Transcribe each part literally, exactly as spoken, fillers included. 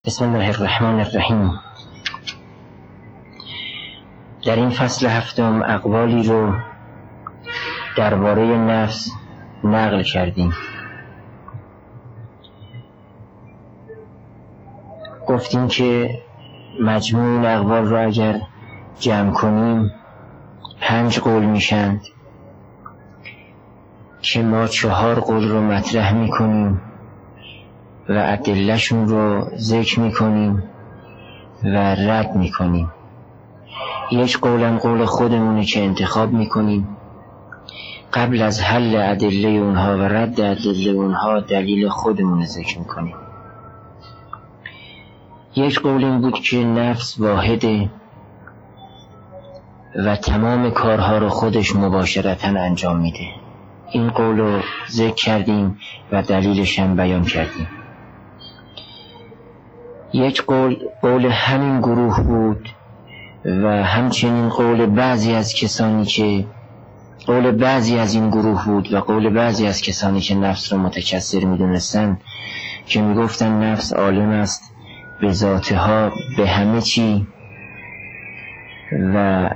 بسم الله الرحمن الرحیم. در این فصل هفتم اقوالی رو درباره نفس نقل کردیم. گفتیم که مجموع این اقوال رو اگر جمع کنیم پنج قول میشند که ما چهار قول رو مطرح میکنیم و ادله‌شون رو ذکر میکنیم و رد میکنیم. یک قولم قول خودمونه که انتخاب میکنیم، قبل از حل ادله اونها و رد ادله اونها دلیل خودمون ذکر میکنیم. یک قول این بود که نفس واحده و تمام کارها رو خودش مباشرتاً انجام میده. این قول رو ذکر کردیم و دلیلش هم بیان کردیم. یک قول قول همین گروه بود و همچنین قول بعضی از کسانی که قول بعضی از این گروه بود و قول بعضی از کسانی که نفس رو متکثر میدونستن که میگفتن نفس عالم است به ذاتها به همه چی و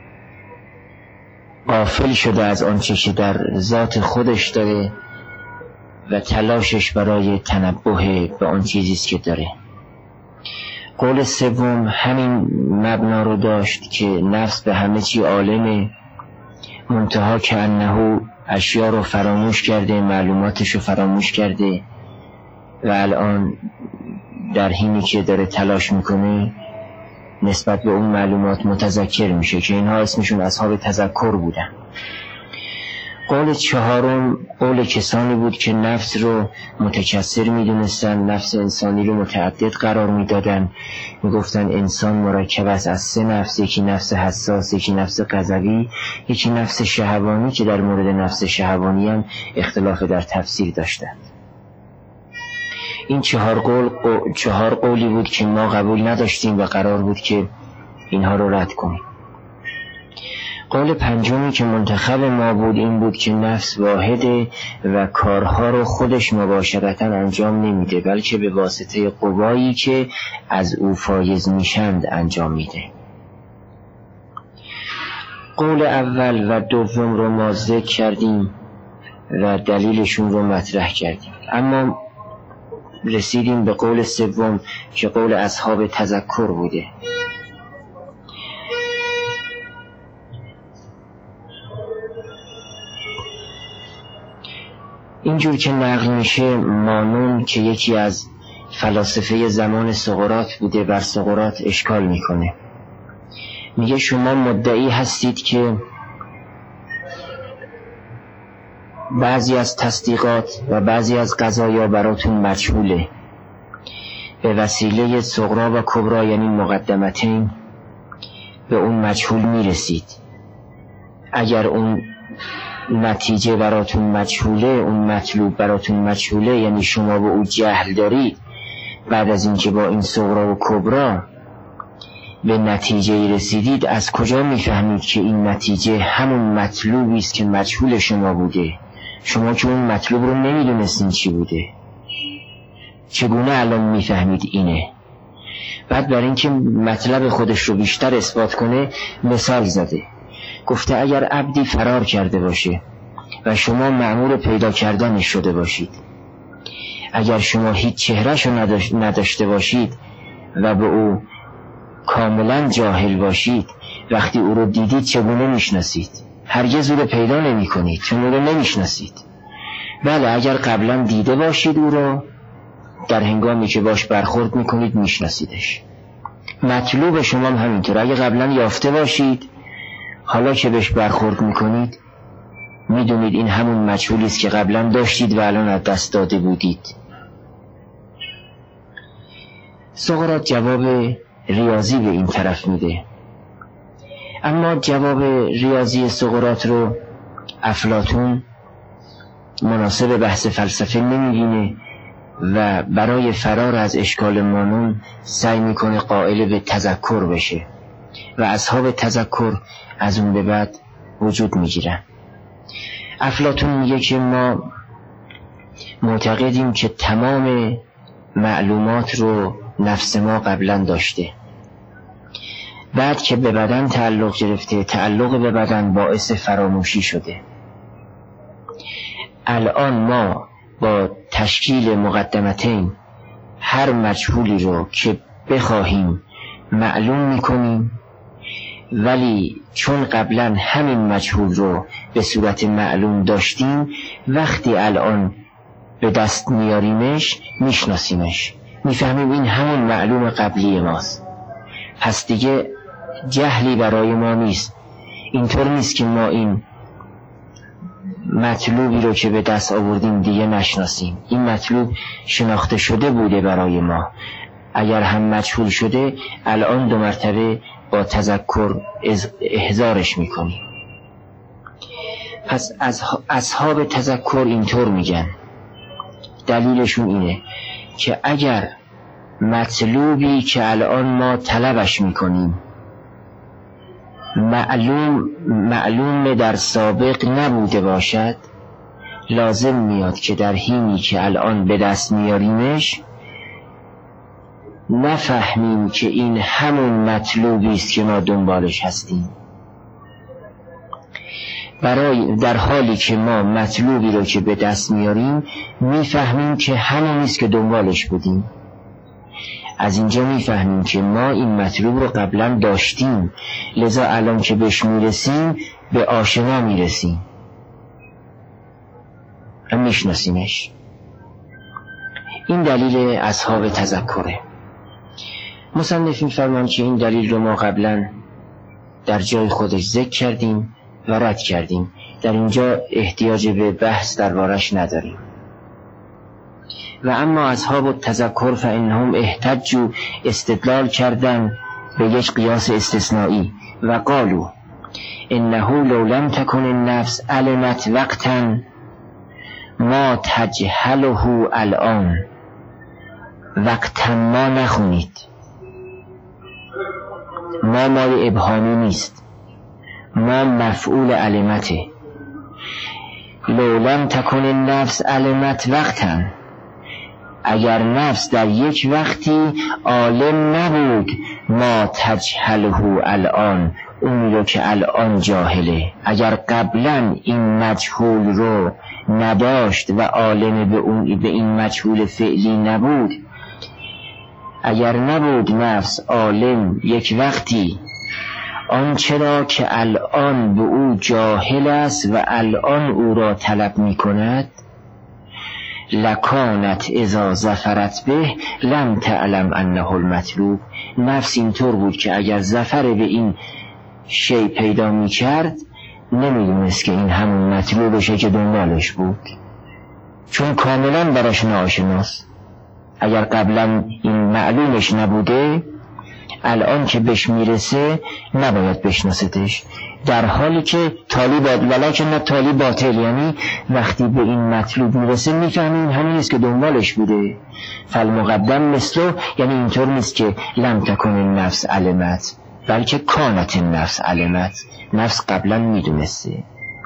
غافل شده از آنچه که در ذات خودش داره و تلاشش برای تنبه به آن چیزیست که داره. قول سوم همین مبنا رو داشت که نفس به همه چی عالمه، منتها که انه اشیا رو فراموش کرده، معلوماتش رو فراموش کرده و الان در حینی که داره تلاش میکنه نسبت به اون معلومات متذکر میشه که اینها اسمشون اصحاب تذکر بودن. قول چهارم قول کسانی بود که نفس رو متکثر میدونستن، نفس انسانی رو متعدد قرار میدادن، میگفتن انسان مرکب است از سه نفس، یکی نفس حساس، یکی نفس غضبی، یکی نفس شهوانی که در مورد نفس شهوانی هم اختلاف در تفسیر داشتند. این چهار قول قو... چهار قولی بود که ما قبول نداشتیم و قرار بود که اینها رو رد کنیم. قول پنجمی که منتخب ما بود این بود که نفس واحده و کارها رو خودش مباشرتاً انجام نمیده، بلکه به واسطه قوایی که از او فایز میشند انجام میده. قول اول و دوم رو ما ذکر کردیم و دلیلشون رو مطرح کردیم، اما رسیدیم به قول سوم که قول اصحاب تذکر بوده. اینجور که نقل میشه مانون که یکی از فلاسفه زمان سقراط بوده بر سقراط اشکال میکنه. میگه شما مدعی هستید که بعضی از تصدیقات و بعضی از قضایا براتون مجهوله، به وسیله صغرا و کبرا یعنی مقدمتین به اون مجهول میرسید. اگر اون نتیجه براتون مجهوله، اون مطلوب براتون مجهوله، یعنی شما به او جهل دارید، بعد از اینکه با این صغرا و کبرا به نتیجه رسیدید از کجا میفهمید که این نتیجه همون مطلوبی است که مجهول شما بوده؟ شما که اون مطلوب رو نمیدونستین چی بوده، چگونه الان میفهمید اینه؟ بعد برای اینکه مطلب خودش رو بیشتر اثبات کنه مثال زده، گفته اگر عبدی فرار کرده باشه و شما مأمور پیدا کردنش شده باشید، اگر شما هیچ چهره‌شو نداشته باشید و به او کاملا جاهل باشید، وقتی او رو دیدید چگونه میشناسید؟ هرگز او رو پیدا نمی کنید چون او رو نمیشناسید. بله اگر قبلا دیده باشید او رو، در هنگامی که باش برخورد میکنید میشناسیدش. مطلوب شما هم همینطور، اگر قبلا یافته باشید حالا که بهش برخورد میکنید میدونید این همون مجهولی است که قبلا داشتید و الان از دست داده بودید. سقراط جواب ریاضی به این طرف میده، اما جواب ریاضی سقراط رو افلاطون مناسب بحث فلسفه نمیبینه و برای فرار از اشکال مانون سعی میکنه قائل به تذکر بشه و اصحاب تذکر از اون به بعد وجود میگیرن. افلاطون میگه که ما معتقدیم که تمام معلومات رو نفس ما قبلا داشته. بعد که به بدن تعلق گرفته، تعلق به بدن باعث فراموشی شده. الان ما با تشکیل مقدمتین هر مجهولی رو که بخواهیم معلوم میکنیم، ولی چون قبلا همین مجهول رو به صورت معلوم داشتیم، وقتی الان به دست میاریمش میشناسیمش، میفهمیم این همون معلوم قبلی ماست. پس دیگه جهلی برای ما نیست. اینطور نیست که ما این مطلوبی رو که به دست آوردیم دیگه نشناسیم. این مطلوب شناخته شده بوده برای ما. اگر هم مجهول شده، الان دو مرتبه با تذکر احضارش میکنیم. پس از اصحاب تذکر اینطور میگن، دلیلشون اینه که اگر مطلوبی که الان ما طلبش میکنیم معلوم معلوم در سابق نبوده باشد، لازم میاد که در حینی که الان به دست میاریمش نفهمیم که این همون مطلوبی است که ما دنبالش هستیم. برای در حالی که ما مطلوبی رو که به دست میاریم میفهمیم که همون است که دنبالش بودیم. از اینجا میفهمیم که ما این مطلوب رو قبلا داشتیم، لذا الان که بهش میرسیم به آشنا میرسیم و میشناسیمش. این دلیل اصحاب تذکره. مصنف می‌فرماند که این دلیل رو ما قبلا در جای خودش ذکر کردیم و رد کردیم، در اینجا احتیاج به بحث دربارش نداریم. و اما اصحاب التذکر فانهم احتجوا، استدلال کردن به یک قیاس استثنایی و قالوا انه لو لم تکن النفس علمت وقتا ما تجهله الان. وقتا ما نخونید، ما مای ابهامی نیست، ما مفعول علمته. لو لم تکن النفس علمت وقتا، اگر نفس در یک وقتی عالم نبود، ما تجهله الان، اونی رو که الان جاهله، اگر قبلا این مجهول رو نداشت و عالم به اون به این مجهول فعلی نبود، اگر نبود نفس عالم یک وقتی آنچه را که الان به او جاهل است و الان او را طلب می کند، لکانت اذا ظفرت به لم تعلم انه المطلوب. نفس اینطور بود که اگر ظفر به این شی پیدا می کرد نمیدونست که این همون مطلوبشه که دنبالش بود، چون کاملا براش ناآشناست. اگر قبلا این معلومش نبوده، الان که بهش میرسه نباید بشناستش، در حالی که تالی باد ولکن نه تالی باطل، یعنی وقتی به این مطلوب میرسه میفهمیم همین است که دنبالش بوده. فالمقدم مثلو، یعنی اینطور نیست که لم تکن النفس علمت، بلکه کانت النفس علمت، نفس قبلا میدونسته.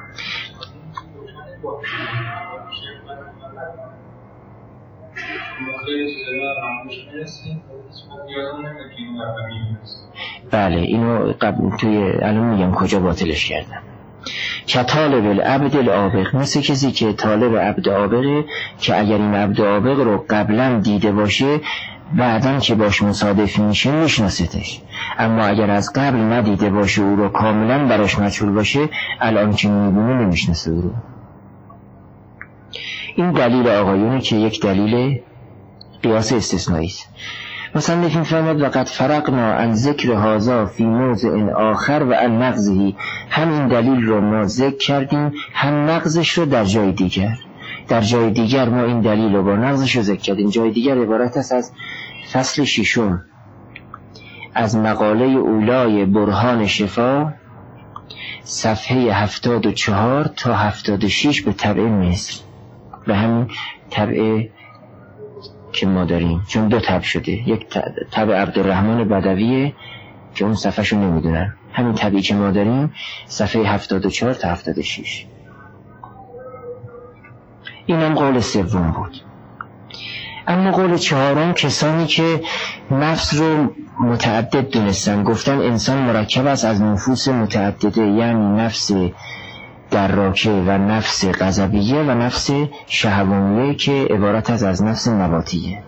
بله اینو قبل توی الان میگم کجا باطلش کردم. که طالب العبد العابق، مثل کسی که طالب عبد عابقه که اگر این عبد عابق رو قبلا دیده باشه بعداً که باش مصادف میشه میشناستش، اما اگر از قبل ندیده باشه او رو کاملا براش مجهول باشه، الان که میبینه نمیشناسه او رو. این دلیل آقایونه که یک دلیل قیاس استثنایی است. مثلا نفیم فرماد وقد فرقنا عن ذکر هذا فی موضع آخر و عن نقضه، هم این دلیل رو ما ذکر کردیم هم نقضش رو در جای دیگر. در جای دیگر ما این دلیل رو با نقضش رو ذکر کردیم. جای دیگر عبارت است از فصل ششم از مقاله اولای برهان شفا، صفحه هفتاد و چهار تا هفتاد و شش به طبع مصر، به همین طبع که ما داریم، چون دو طبع شده، یک طبع عبدالرحمن بدویه که اون صفحه شو نمیدونن، همین طبعی که ما داریم صفحه هفتاد و چهار تا هفتاد و شش. این هم قول سوم بود. اما قول چهارم کسانی که نفس رو متعدد دونستن، گفتن انسان مرکب است از نفوس متعدده، یعنی نفس دراکه و نفس غضبیه و نفس شهوانیه که عبارت از از نفس نباتیه.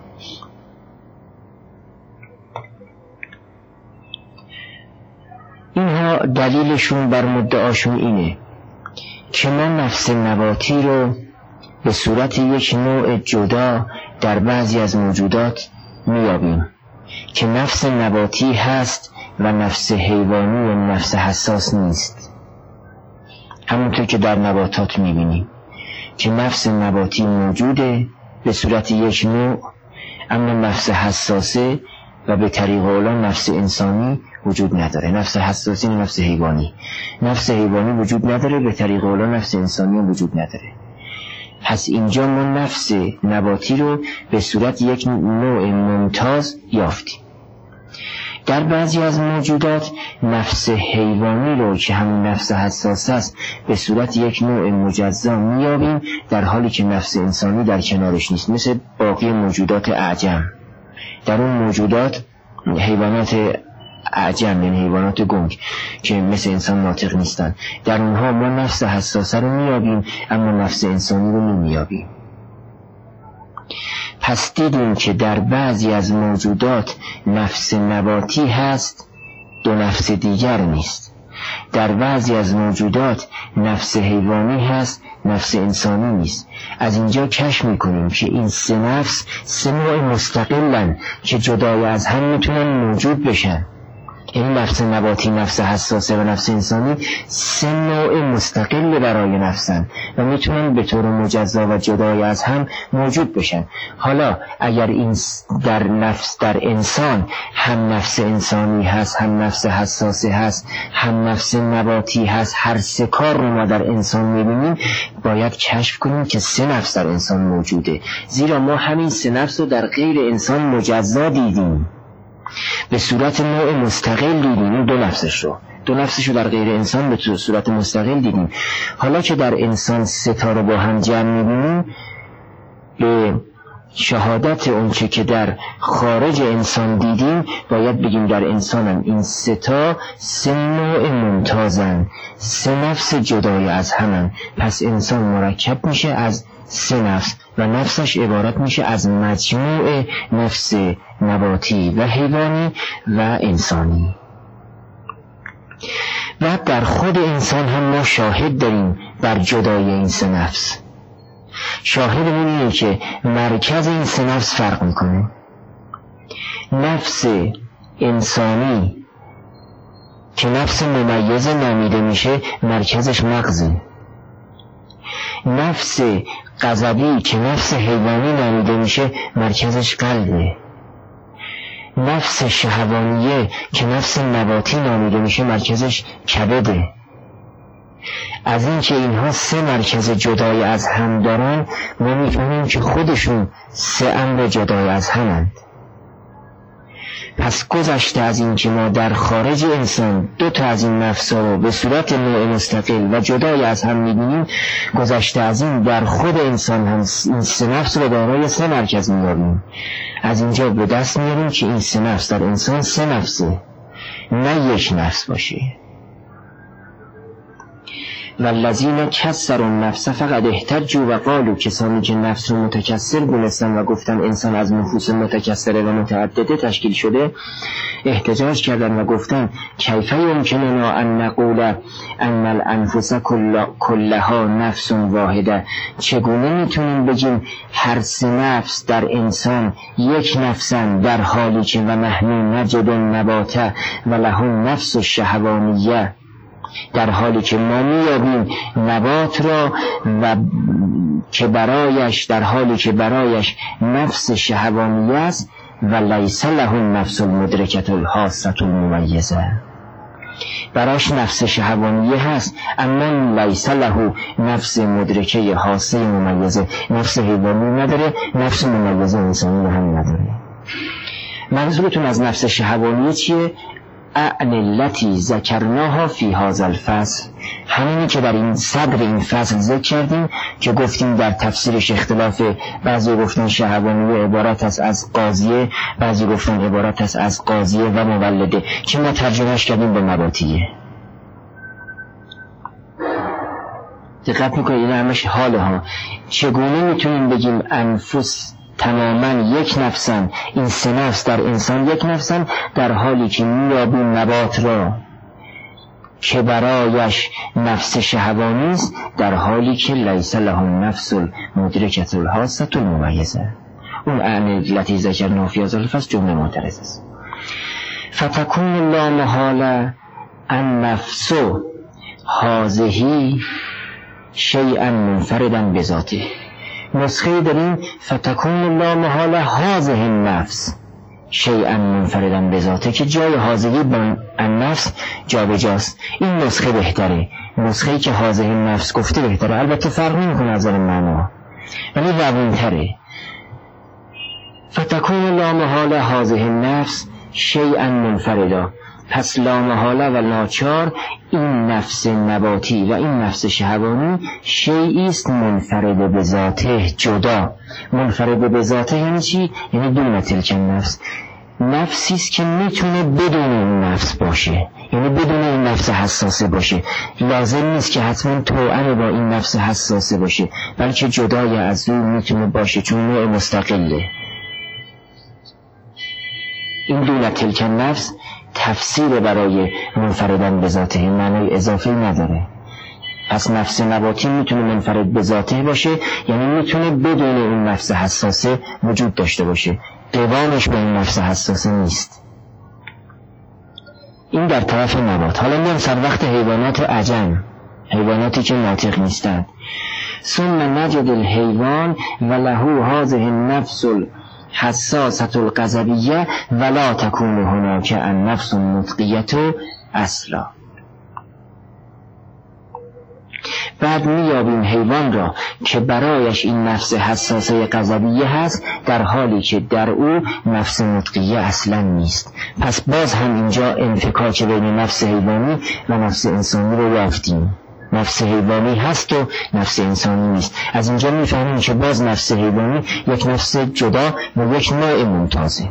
اینها دلیلشون بر مدعاشون اینه که ما نفس نباتی رو به صورت یک نوع جدا در بعضی از موجودات میابیم که نفس نباتی هست و نفس حیوانی و نفس حساس نیست. همونطور که در نباتات میبینیم که نفس نباتی موجوده به صورت یک نوع، اما نفس حساسه و به طریق اولا نفس انسانی وجود نداره. نفس حساسی و نفس حیوانی، نفس حیوانی وجود نداره، به طریق اولا نفس انسانی وجود نداره. پس اینجا ما نفس نباتی رو به صورت یک نوع ممتاز یافتیم. در بعضی از موجودات نفس حیوانی رو که همون نفس حساس است به صورت یک نوع مجزا میابیم، در حالی که نفس انسانی در کنارش نیست، مثل باقی موجودات اعجم. در اون موجودات حیوانات اعجم یعنی حیوانات گنگ که مثل انسان ناطق نیستن، در اونها ما نفس حساسه رو میابیم اما نفس انسانی رو نمیابیم. پس دیدیم که در بعضی از موجودات نفس نباتی هست، دو نفس دیگر نیست. در بعضی از موجودات نفس حیوانی هست، نفس انسانی نیست. از اینجا کشف میکنیم که این سه نفس سه نوع مستقلن که جدای از هم میتونن موجود بشن. این نفس نباتی، نفس حساسه و نفس انسانی سه نوع مستقل برای نفسن و میتونن به طور مجزا و جدای از هم موجود بشن. حالا اگر این در نفس در انسان هم نفس انسانی هست، هم نفس حساسه هست، هم نفس نباتی هست، هر سه کار رو ما در انسان میبینیم، باید کشف کنیم که سه نفس در انسان موجوده، زیرا ما همین سه نفس رو در غیر انسان مجزا دیدیم، به صورت نوع مستقل دیدیم. دو نفسش رو دو نفسش رو در غیر انسان به صورت مستقل دیدیم. حالا که در انسان سه تا رو با هم جمع می‌بینیم، به شهادت اونچه که در خارج انسان دیدیم باید بگیم در انسان هم این سه تا سه نوع ممتازن، سه نفس جدای از همن. پس انسان مرکب میشه از سه نفس و نفسش عبارت میشه از مجموع نفس نباتی و حیوانی و انسانی. و در خود انسان هم ما شاهد داریم بر جدای این سه نفس. شاهد اینه که مرکز این سه نفس فرق میکنه. نفس انسانی که نفس ممیزه نامیده میشه، مرکزش مغزه. نفس غضبی که نفس حیوانی نامیده میشه، مرکزش قلبه. نفس شهوانیه که نفس نباتی نامیده میشه، مرکزش کبده. از این که اینها سه مرکز جدای از هم دارن، ما میفهمیم که خودشون سه امر جدای از همند. پس گذشته از این که ما در خارج انسان دو تا از این نفس رو به صورت نوع مستقل و جدای از هم می‌بینیم، گذشته از این در خود انسان هم این سه نفس رو دارای سه مرکز می‌یابیم. از اینجا به دست میاریم که این سه نفس در انسان سه نفسه، نه یک نفس باشه. والذین کسروا النفس فقد احتجوا و قالوا، کسانی که نفس رو متکسر دونستن و گفتن انسان از نفوس متکسره و متعدده تشکیل شده، احتجاج کردن و گفتن کیف یمکننا ان نقول ان الانفس کلها نفس واحده، چگونه میتونیم بگیم هر سه نفس در انسان یک نفسن، در حالی که و نحن نجد النبات و له نفس الشهوانیه، در حالی که ما میابیم نبات را و که برایش در حالی که برایش نفس شهوانیه است و لیس له نفس المدرکه الحاسه الممیزه، براش نفس شهوانیه هست اما لیس له نفس مدرکه حاسه ممیزه، نفس حیوانی نداره، نفس ممیزه انسانی هم نداره. منظورتون از نفس شهوانیه چیه؟ اعنلتی ذکرناها فی هذا الفصل، همینی که در این صدر این فصل ذکر کردیم که گفتیم در تفسیرش اختلاف، بعضی گفتن شهوانیه عبارت است از قاضیه، بعضی گفتن عبارت است از قاضیه و مولده که ما ترجمهش کردیم به نباتیه. دقت میکنید این همش حاله ها. چگونه میتونیم بگیم انفس تماما یک نفسن، این سه نفس در انسان یک نفسن، در حالی که میابیم نبات را که برایش نفس شهوانی است، در حالی که لیس له النفس المدرکة الحاسة الممیزه. اون اعنی التي ذکرنا فی هذا الفصل جمله معترض است. فتکون لا محاله النفس هذه شیئا منفردا بذاته. نسخه داریم فتکون لا محاله هذه النفس شیئا منفردا بذاته که جای هذه با النفس جا به جاست. این نسخه بهتره، نسخه‌ای که هذه النفس گفته بهتره، البته فرق نمی‌کنه از نظر معنا ولی روون‌تره. فتکون لا محاله هذه النفس شیئا منفردا، پس لا محاله و ناچار این نفس نباتی و این نفس شهوانی شیئی است منفرد به ذاته، جدا. منفرد به ذاته یعنی چی؟ یعنی دون تلک نفس، نفسی است که میتونه بدون این نفس باشه، یعنی بدون این نفس حساسه باشه. لازم نیست که حتما توأم با این نفس حساسه باشه، بلکه جدای از اون میتونه باشه چون نوع مستقله. این دون تلک نفس تفسیر برای منفردن به ذاته، معنی اضافی نداره. پس نفس نباتی میتونه منفرد به ذاته باشه، یعنی میتونه بدون این نفس حساسه وجود داشته باشه، قوامش به این نفس حساسه نیست. این در طرف نبات. حالا میام سر وقت حیوانات عجم، حیواناتی که ناطق نیستند. ثم نجد الحیوان و له هذه النفس حساسة القذبیه ولا تكون هناك النفس النطقیه اصلا. بعد میابیم حیوان را که برایش این نفس حساسه قذبیه هست، در حالی که در او نفس نطقیه اصلا نیست. پس باز هم اینجا انفکاک بین نفس حیوانی و نفس انسانی رو یافتیم. نفس حیوانی هست و نفس انسانی نیست. از اینجا میفهمیم که باز نفس حیوانی یک نفس جدا و یک نوع ممتازه.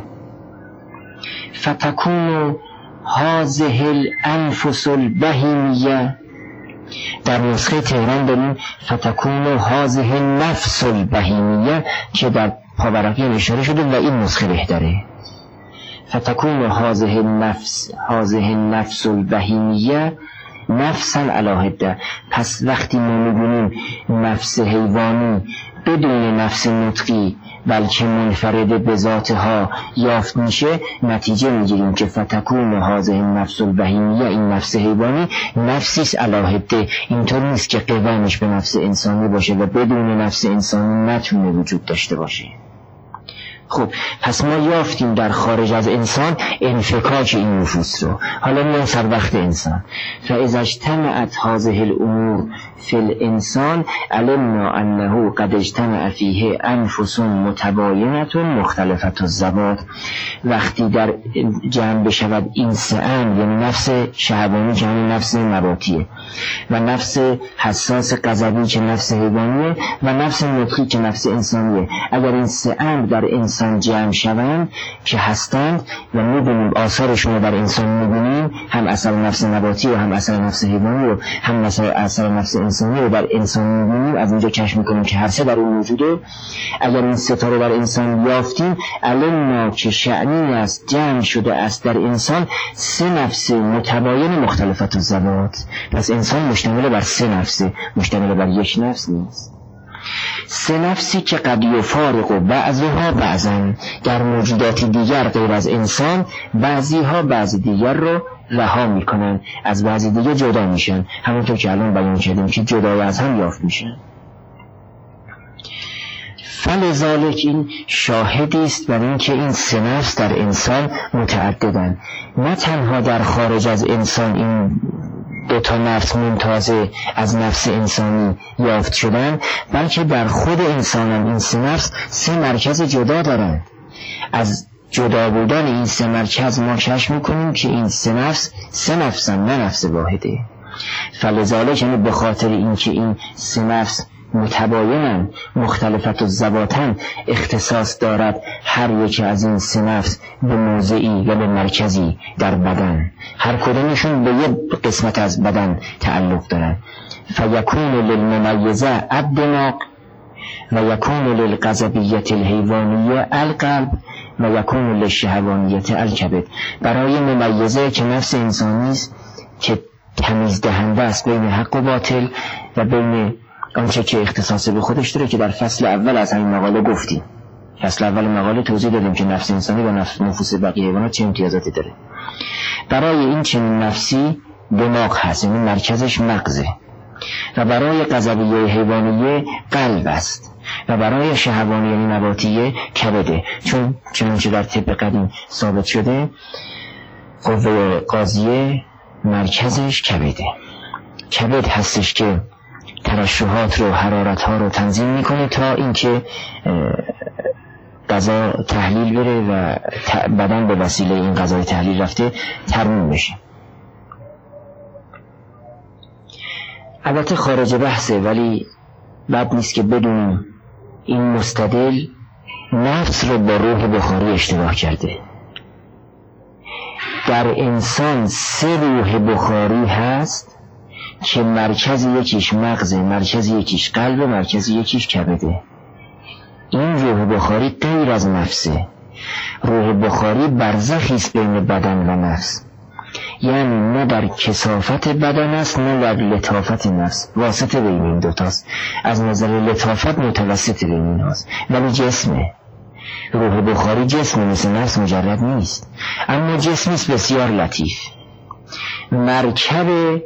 فتکون هذه الانفس البهیمیه، در نسخه تهران داریم فتکون هذه النفس البهیمیه که در پاورقی اشاره شده و این نسخه بهتره. فتکون هذه النفس هذه النفس البهیمیه نفسا علی حده. پس وقتی ما می‌بینیم نفس حیوانی بدون نفس نطقی بلکه منفرد به ذاتها یافت میشه، نتیجه میگیریم که فتکون هذه النفس البهیمیه، این نفس حیوانی نفسیست علی حده. اینطور نیست که قوامش به نفس انسانی باشه و بدون نفس انسانی نتونه وجود داشته باشه. خب پس ما یافتیم در خارج از انسان انفکاک این نفوس رو. حالا میان سر وقت انسان. فاذا اجتمعت هذه الامور فی الانسان علمنا انه قد اجتمع فیه انفس متباینة مختلفة الزوات. وقتی در جمع بشود این سه امر، یعنی نفس شهوانی که همین نفس نباتیه و نفس حساس غضبی که نفس حیوانیه و نفس نطقی که نفس انسانیه، اگر این سه امر در انسان جمع شوند که هستند و میبینیم آثارشون رو در انسان میبینیم، هم اثر نفس نباتی و هم اثر نفس حیوانی و هم اثر نفس انسانی رو در انسان میبینیم، از اینجا کشف میکنیم که هر سه در اون موجوده. اگر این سه تا رو در انسان یافتیم، علمنا که شأنی است جمع شده است در انسان سه نفس متباین مختلفت الزوات. پس انسان مشتمل بر سه نفسه، مشتمل بر یک نفس نیست. سه نفسی که قد یفارق و بعضها بعضن، در موجودات دیگر غیر از انسان بعضی ها بعضی دیگر رو رها میکنن، از بعضی دیگر جدا میشن، همونطور که الان بیان کردیم که جدا از هم یافت میشن. فلذالک این شاهدی است بر این که این سه نفس در انسان متعددن، نه تنها در خارج از انسان این دو تا نفس ممتازه از نفس انسانی یافت شدن، بلکه در خود انسان هم این سه نفس سه مرکز جدا دارند. از جدا بودن این سه مرکز ما کشف میکنیم که این سه نفس سه نفسن، نه نفس واحده. فلذالک، یعنی به خاطر اینکه این سه نفس متباینن، مختلفت و ذواتن، اختصاص دارد هر یکی از این سه نفس به موضعی یا به مرکزی در بدن، هر کدومشون به یک قسمت از بدن تعلق دارن. فیکون للممیزه الدماغ و یکون للغضبیت الحیوانیه القلب و یکون للشهوانیت الکبد. برای ممیزه که نفس انسانی است که تمیز دهنده است بین حق و باطل و بین آنچه که اختصاص به خودش داره، که در فصل اول از همین مقاله گفتیم. فصل اول مقاله توضیح دادیم که نفس انسانی و نفس نفوس بقیه حیوانات چه امتیازاتی داره. برای این چنین نفسی دماغ هست، یعنی مرکزش مغزه، و برای غضبیه حیوانیه قلب است، و برای شهوانی یعنی نباتیه کبده. چون چنانچه در طب قدیم ثابت شده قوه قاضیه مرکزش کبده. کبد هستش که ترشحات رو، حرارت ها رو تنظیم میکنه تا اینکه غذا تحلیل بره و بدن به وسیله این غذای تحلیل رفته ترمیم بشه. البته خارج بحثه، ولی بد نیست که بدونیم این مستدل نفس رو با روح بخاری اشتباه کرده. در انسان سه روح بخاری هست که مرکز یکیش مغزه، مرکز یکیش قلب، مرکز یکیش کبده. این روح بخاری غیر از نفسه. روح بخاری برزخی است بین بدن و نفس، یعنی نه در کثافت بدن است نه در لطافت نفس، واسطه بین این دوتاست. از نظر لطافت متوسط بین این هاست، ولی جسمه. روح بخاری جسمه، مثل نفس مجرد نیست، اما جسمی است بسیار لطیف. مرکب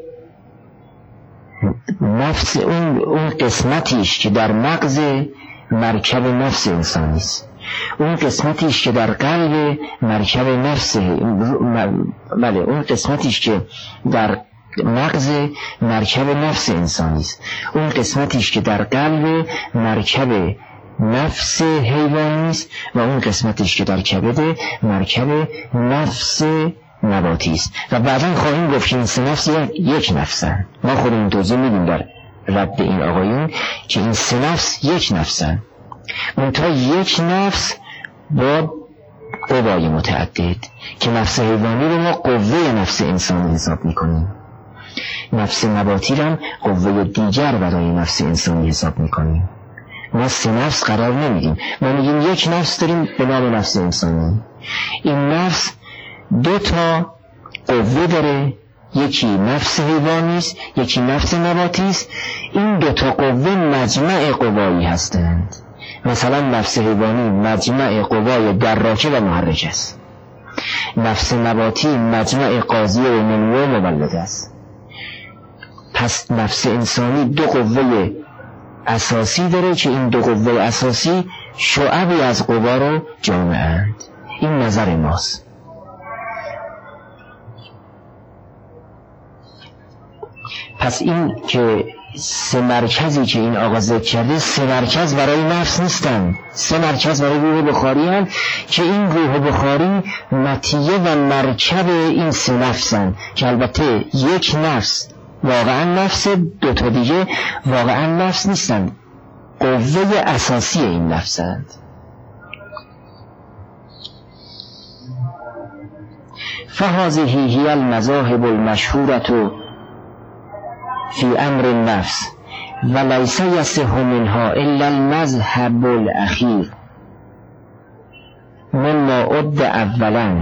نفس اون, اون قسمتیش که در مغز مرکب نفس انسانی است، اون قسمتیش که در قلب مرکب نفس، بله اون قسمتیش که در مغز مرکب نفس انسانی است، اون قسمتیش که در قلب مرکب نفس حیوانی است، و اون قسمتیش که در کبد مرکب نفس نباتی است. و بعدا خواهیم گفت که این سه نفس یک نفسن. ما خودمون توضیح میدیم در رد این آقایون که این سه نفس یک نفسن، منتها یک نفس با قوای متعدد، که نفس حیوانی رو ما قوه نفس انسانی حساب میکنیم، نفس نباتی رو هم قوه دیگر برای نفس انسانی حساب میکنیم. ما سه نفس قرار نمیدیم، ما میگیم یک نفس داریم به نام نفس انسانی. این نفس دو تا قوه داره، یکی نفس حیوانی است، یکی نفس نباتی است. این دو تا قوه مجمع قوایی هستند. مثلا نفس حیوانی مجمع قوای دراکه و محرک است، نفس نباتی مجمع قاضیه و منوی و مولد است. پس نفس انسانی دو قوه اساسی داره که این دو قوه اساسی شعبی از قوا رو جامعند. این نظر ماست. پس این که سه مرکزی که این آقا ذکر کرده، سه مرکز برای نفس نیستن، سه مرکز برای روح بخاری هست که این روح بخاری مطیه و مرکب این سه نفسن، که البته یک نفس واقعا نفس، دو تا دیگه واقعا نفس نیستن، قوه اساسی این نفسند. فهذه هی المذاهب المشهورة فی امر النفس و لیس یصح منها الا المذهب الاخیر مما عد اولا.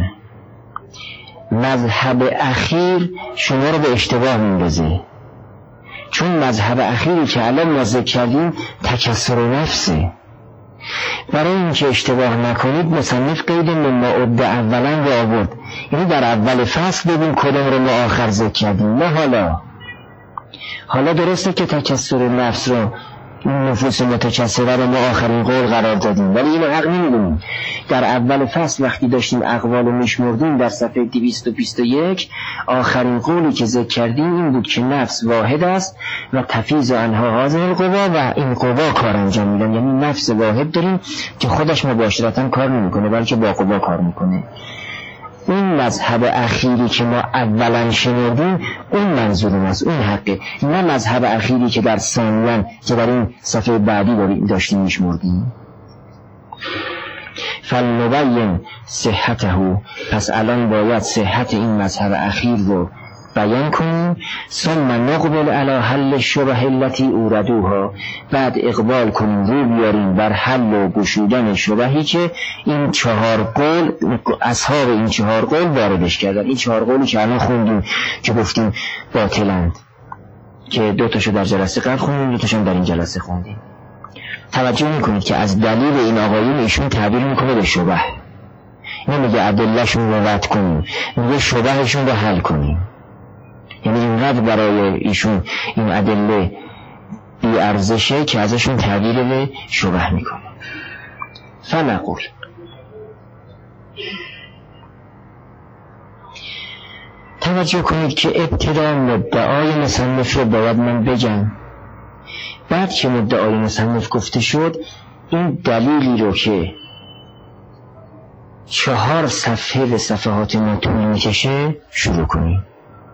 مذهب اخیر شما رو به اشتباه میندازه، چون مذهب اخیری که الان ما ذکر کردیم تکثر نفسه. برای اینکه اشتباه نکنید مصنف قید مما عد اولا رو آورد، یعنی در اول فصل ببین کدام رو ما آخر ذکر کردیم، نه حالا. حالا درسته که تکثر نفس رو، این نفوس متکثره رو ما آخرین قول قرار دادیم، ولی اینو حق نمیدونیم. در اول فصل وقتی داشتیم اقوال رو میشمردیم در صفحه دویست و بیست و یک، آخرین قولی که ذکر کردیم این بود که نفس واحد است و تفیض عنها هذه القوا، و این قوا کار انجام میدن. یعنی نفس واحد داریم که خودش مباشرتا کار نمیکنه بلکه با قوا کار میکنه. اون مذهب اخیری که ما اولا شنیدیم اون منظورم است، اون حقه، نه مذهب اخیری که در ثانیاً که در این صفحه بعدی داشتیم میشمردیم. فلنبین صحته، پس الان باید صحت این مذهب اخیر رو بیان کنیم. ثم نقبل علی حل الشبه التي اوردوها، بعد اقبال کنیم، رو بیاریم بر حل و گشودن شبهی که این چهار قول، اصحاب این چهار قول واردش کردن. این چهار قولی که الان خوندیم که گفتیم باطلند، که دو تاشو در جلسه قبل خوندیم، دو تاشو در این جلسه خوندیم. توجه میکنید که از دلیل این آقایون ایشون تعبیر میکنه به شبه، نمیگه ادلهشون رو رد کنیم، میگه شبهشون رو حل کنیم. یعنی اینقدر برای ایشون این ادله بی ارزشه که ازشون تعبیر به شبه میکنه. فنقول، توجه کنید که ابتدا مدعای مصنف رو باید من بگم، بعد که مدعای مصنف گفته شد این دلیلی رو که چهار صفحه به صفحات ما طول میکشه شروع کنیم.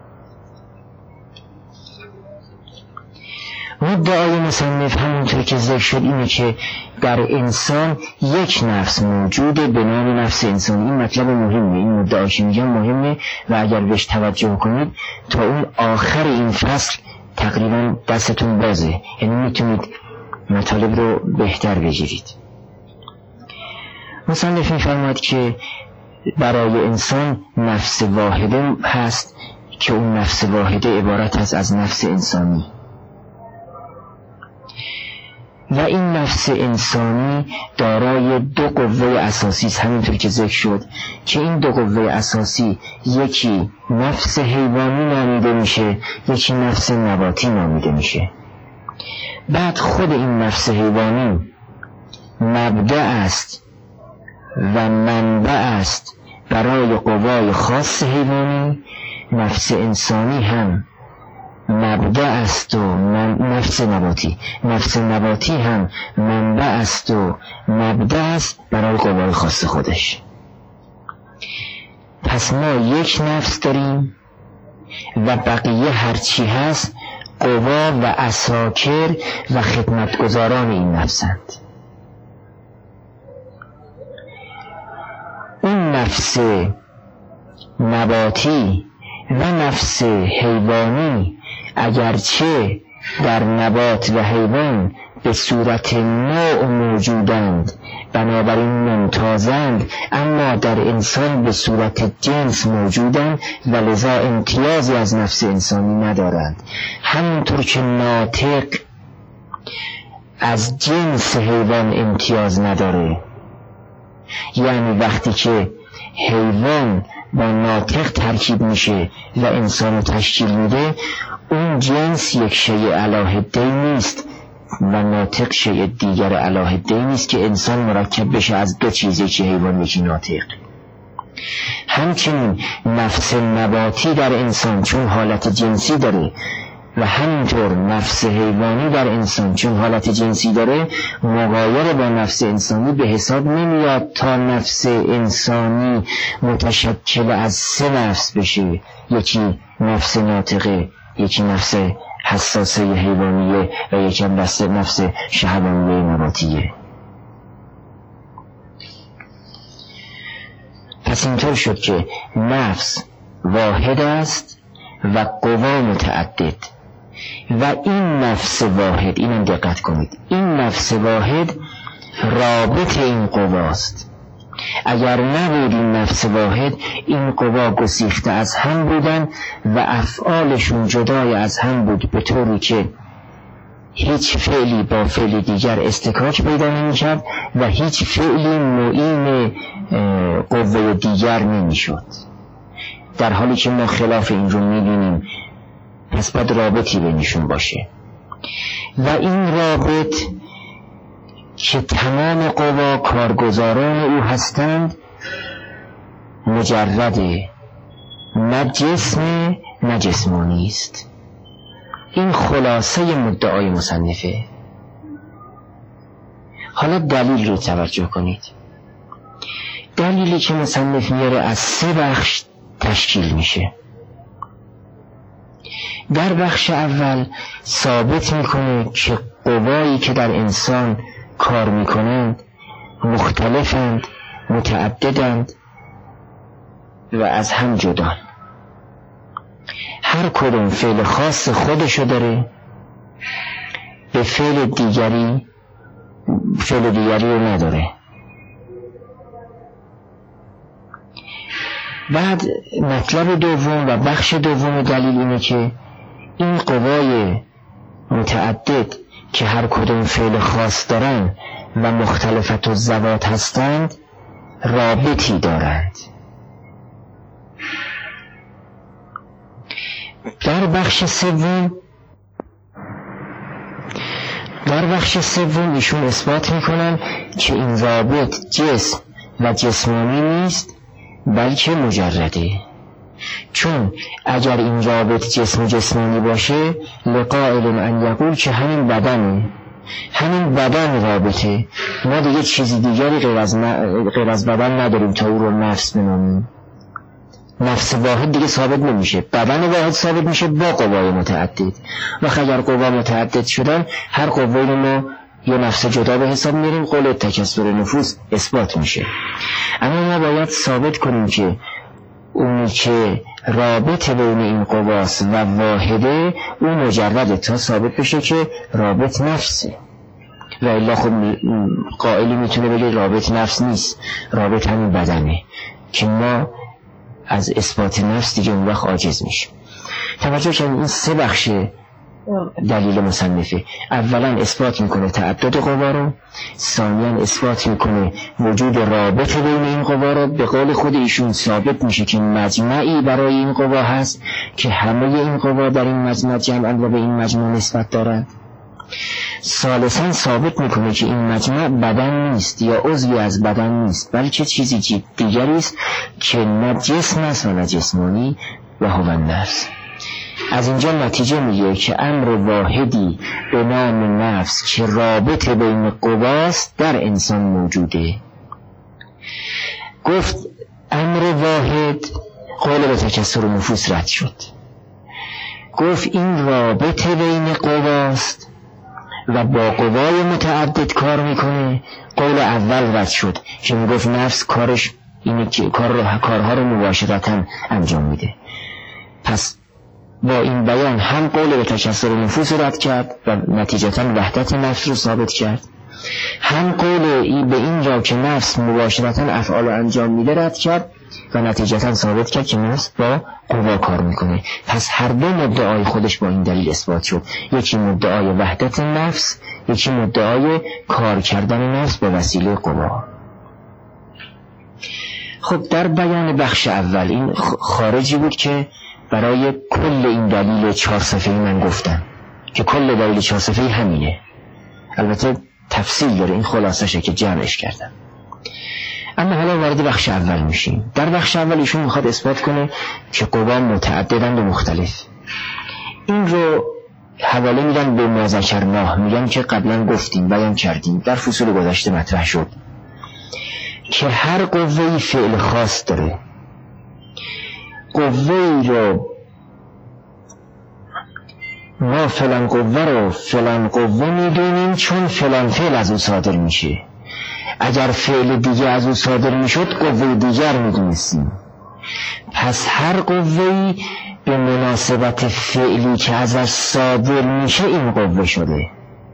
مدعای مصنف همونطور که ذکر شد اینه که در انسان یک نفس موجوده به نام نفس انسانی. این مطلب مهمه، این مدعایی که میگم مهمه و اگر بهش توجه کنید تا اون آخر این فصل تقریبا دستتون بازه، یعنی میتونید مطالب رو بهتر بگیرید. مصنف میفرماید که برای انسان نفس واحده هست که اون نفس واحده عبارت است از نفس انسانی و این نفس انسانی دارای دو قوه اساسی است، همینطور که ذکر شد که این دو قوه اساسی یکی نفس حیوانی نامیده میشه، یکی نفس نباتی نامیده میشه. بعد خود این نفس حیوانی مبدأ است و منبع است برای قوای خاص حیوانی، نفس انسانی هم مبدأ است و نفس نباتی نفس نباتی هم منبع است و مبدأ است برای قوای خاص خودش. پس ما یک نفس داریم و بقیه هرچی هست قوا و عساکر و خدمتگزاران این نفسند. اون نفس نباتی و نفس حیوانی اگرچه در نبات و حیوان به صورت نوع موجودند بنابراین ممتازند، اما در انسان به صورت جنس موجودند و لذا امتیازی از نفس انسانی ندارند. همونطور که ناطق از جنس حیوان امتیاز نداره، یعنی وقتی که حیوان با ناطق ترکیب میشه و انسان رو تشکیل میده، اون جنس یک شیء علاهده نیست و ناطق شیء دیگر علاهده نیست که انسان مرکب بشه از دو چیز، یکی حیوان یکی ناطق. همچنین نفس نباتی در انسان چون حالت جنسی داره و همینطور نفس حیوانی در انسان چون حالت جنسی داره مغایر با نفس انسانی به حساب نمیاد تا نفس انسانی متشکل از سه نفس بشه، یکی نفس ناطقه، یکی نفس حساسه حیوانیه و یکی نفس نفس شهوانیه نباتیه. پس اینطور شد که نفس واحد است و قوا متعدد و این نفس واحد، اینم دقت کنید، این نفس واحد رابط این قواست. اگر نبود این نفس واحد این قوا گسیخته از هم بودن و افعالشون جدای از هم بود به طوری که هیچ فعلی با فعل دیگر استکاک پیدا نمی کرد و هیچ فعلی معین قوه دیگر نمی شد، در حالی که ما خلاف این رو می بینیم. پس باید رابطی بینشون باشه و این رابط که تمام قوا کارگزاران او هستند مجرده، نه جسم نه جسمانی است. این خلاصه مدعای مصنفه. حالا دلیل رو توجه کنید. دلیلی که مصنف میاره از سه بخش تشکیل میشه. در بخش اول ثابت میکنه که قوایی که در انسان کار میکنند مختلفند، متعددند و از هم جدان. هر کدوم فعل خاص خودشو داره، به فعل دیگری فعل دیگری رو نداره. بعد مطلب دوم و بخش دوم دلیل اینه که این قوای متعدد که هر کدوم فعل خاص دارن و مختلفت و ذوات هستند رابطی دارند. در بخش سوم در بخش سوم ایشون اثبات میکنن که این رابط جسم و جسمانی نیست بلکه مجرده. چون اگر این رابط جسم و جسمانی باشه لقائل ان یقول که همین بدنه، همین بدن رابطه، ما دیگه چیزی دیگری غیر از, غیر از بدن نداریم تا او رو نفس بنامیم. نفس واحد دیگه ثابت نمیشه، بدن واحد ثابت میشه با قوای متعدد. و اگر قوا متعدد شدن هر قوایی رو ما یه نفس جدا به حساب میریم، قول تکثر نفوس اثبات میشه. اما ما باید ثابت کنیم که اونی که رابط بین این قواس و واحده اون مجرده تا ثابت بشه که رابط نفسه. و الا خب قائلی میتونه بگه رابط نفس نیست، رابط همین بدنه، که ما از اثبات نفس دیگه اون وقت عاجز میشیم. توجه کنید این سه بخش دلیل مصنفه. اولا اثبات میکنه تعدد قوا رو، ثانیا اثبات میکنه وجود رابط بین این قوا رو. به قول خود ایشون ثابت میشه که مجمعی برای این قوا هست که همه این قوا در این مجمع جمعاً و به این مجموع نسبت دارند. ثالثاً ثابت میکنه که این مجمع بدن نیست یا عضوی از بدن نیست بلکه چیزی دیگری است که نه جسم است و نه جسمانی و هو النفس. از اینجا نتیجه میگه که امر واحدی به نام نفس که رابط بین قواست در انسان موجوده. گفت امر واحد، قول به تکثر نفوس رد شد. گفت این رابط بین قواست و با قوای متعدد کار میکنه، قول اول رد شد که میگفت نفس کارش اینه که کار رو کارها رو مباشرتاً انجام میده. پس با این بیان هم قول به تکثر نفوس رد کرد و نتیجتاً وحدت نفس رو ثابت کرد، هم قول ای به این جا که نفس مباشرتاً افعال رو انجام میده رد کرد و نتیجتاً ثابت کرد که نفس با قوا کار میکنه. پس هر دو مدعای خودش با این دلیل اثبات شد، یکی مدعای وحدت نفس، یکی مدعای کار کردن نفس به وسیله قوا. خب در بیان بخش اول این خارجی بود که برای کل این دلیل چهار صفحه‌ای من گفتم که کل دلیل چهار صفحه‌ای همینه. البته تفصیل داره، این خلاصشه که جمعش کردم. اما حالا وارد بخش اول میشیم. در بخش اول ایشون میخواد اثبات کنه که قوا متعددند و مختلف. این رو حواله میدن به ما ذکرناه، میگن که قبلا گفتیم، بیان کردیم، در فصول گذشته مطرح شد که هر قوه‌ای فعل خاص داره. قوه‌ای رو ما فلان قوه رو فلان قوه میدونیم چون فلان فعل از او صادر میشه. اگر فعل دیگه از او صادر میشد قوه دیگر میدونستیم. پس هر قوه‌ای به مناسبت فعلی که ازش صادر میشه این قوه شده.